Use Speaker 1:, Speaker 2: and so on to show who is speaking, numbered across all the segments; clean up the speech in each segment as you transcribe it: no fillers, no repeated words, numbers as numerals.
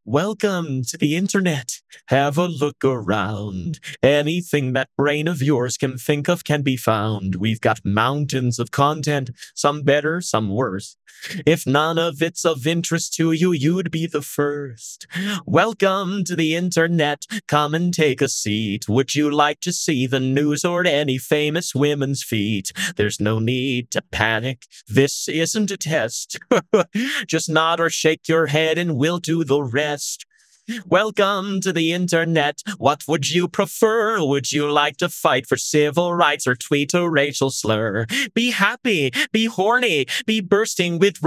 Speaker 1: Welcome to the internet. Have a look around. Anything that brain of yours can think of can be found. We've got mountains of content, some better, some worse. If none of it's of interest to you, you'd be the first. Welcome to the internet. Come and take a seat. Would you like to see the news or any famous women's feet? There's no need to panic. This isn't a test. Just nod or shake your head and we'll do the rest. Welcome to the internet. What would you prefer? Would you like to fight for civil rights or tweet a racial slur? Be happy, be horny, be bursting with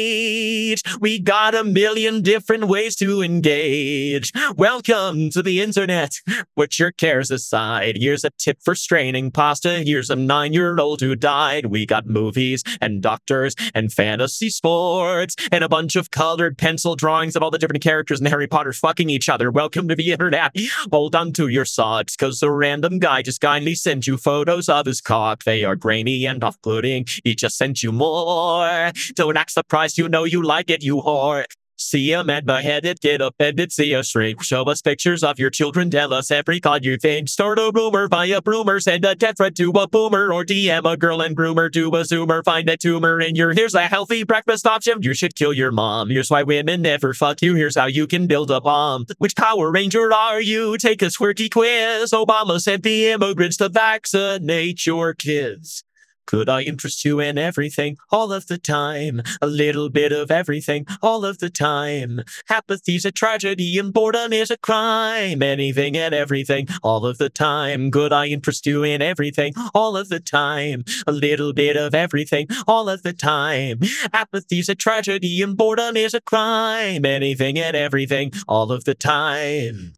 Speaker 1: rage. We got a million different ways to engage. Welcome to the internet. Put your cares aside. Here's a tip for straining pasta. Here's a 9-year-old who died. We got movies and doctors and fantasy sports and a bunch of colored pencil drawings of all the different characters in Harry Potter's fucking each other. Welcome to the internet. Hold on to your socks, cause a random guy just kindly sent you photos of his cock. They are grainy and off-putting. He just sent you more. Don't act surprised, you know you like it, you whore. See a man beheaded, get offended, see a shrink. Show us pictures of your children, tell us every god you think. Start a rumor, buy a broomer, send a death threat to a boomer, or DM a girl and groomer, do a zoomer, find a tumor in your. Here's a healthy breakfast option. You should kill your mom. Here's why women never fuck you. Here's how you can build a bomb. Which Power Ranger are you? Take a squirty quiz. Obama sent the immigrants to vaccinate your kids. Could I interest you in everything, all of the time? A little bit of everything, all of the time. Apathy's a tragedy and boredom is a crime. Anything and everything, all of the time. Could I interest you in everything, all of the time? A little bit of everything, all of the time. Apathy's a tragedy and boredom is a crime. Anything and everything, all of the time.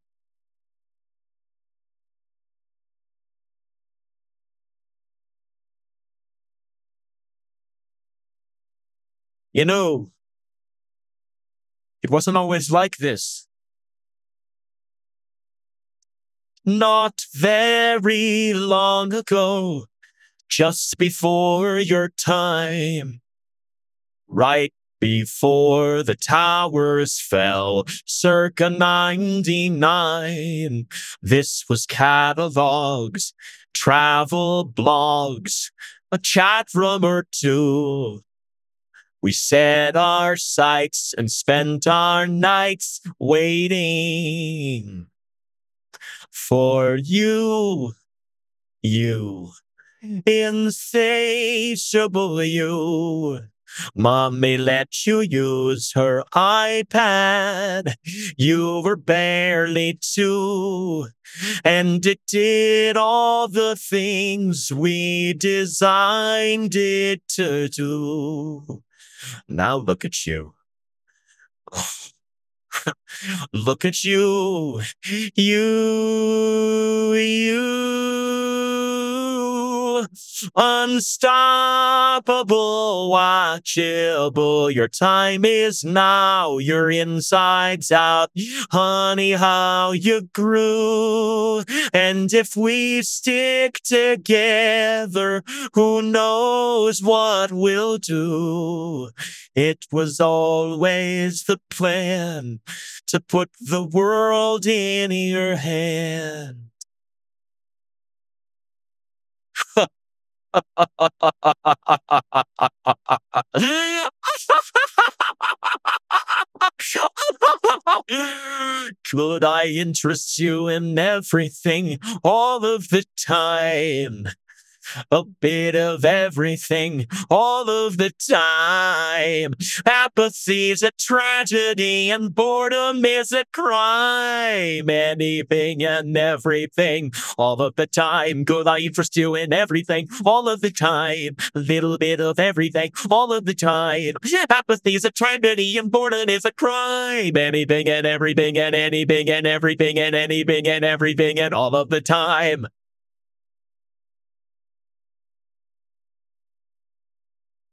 Speaker 1: You know, it wasn't always like this. Not very long ago, just before your time, right before the towers fell, circa 99. This was catalogs, travel blogs, a chat room or two. We set our sights and spent our nights waiting for you, insatiable you. Mommy let you use her iPad. You were barely 2, and it did all the things we designed it to do. Now look at you. Look at you. Unstoppable, watchable. Your time is now. Your insides out. Honey, how you grew. And if we stick together, who knows what we'll do. It was always the plan to put the world in your hand. Could I interest you in everything all of the time? A bit of everything, all of the time. Apathy's a tragedy and boredom is a crime. Anything and everything, all of the time. Could I interest you in everything, all of the time? A little bit of everything, all of the time. Apathy's a tragedy and boredom is a crime. Anything and everything and anything and everything and anything and everything and all of the time.